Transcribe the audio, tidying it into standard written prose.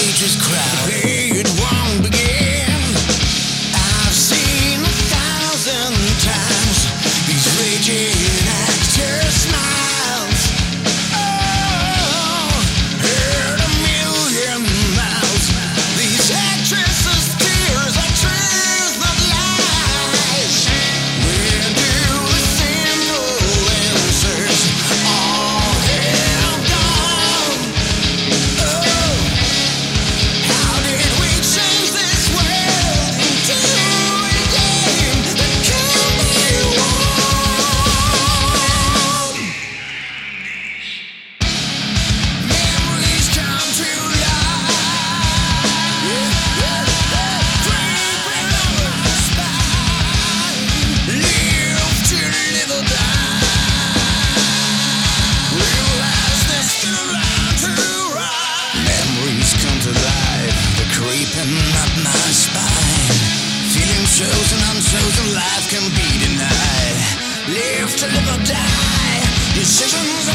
contagious crowd. It won't begin. I've seen 1,000 times these raging actors' smiles. Oh, heard 1,000,000 mouths. These actresses' tears are truth, not lies. Where do the simple answers all have gone? Oh, how did we change this world into a game that can't be won? Memories come to life. Creeping up my spine. Live to live or die. Realize there's still a line to ride. Memories come to life. They're creeping up my spine. Feeling chosen, unchosen, life can be denied. Live to live or die. Decisions